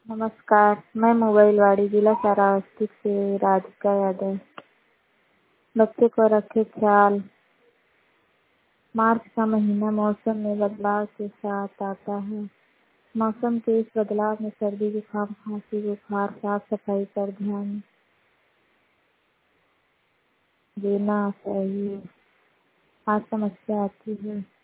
नमस्कार, मैं मोबाइलवाड़ी जिला श्रावस्ती से राधिका यादव। बच्चे को रखे ख्याल। मार्च का महीना मौसम में बदलाव के साथ आता है। मौसम के इस बदलाव में सर्दी जुकाम खांसी बुखार साफ सफाई पर ध्यान देना चाहिए। आज समस्या आती है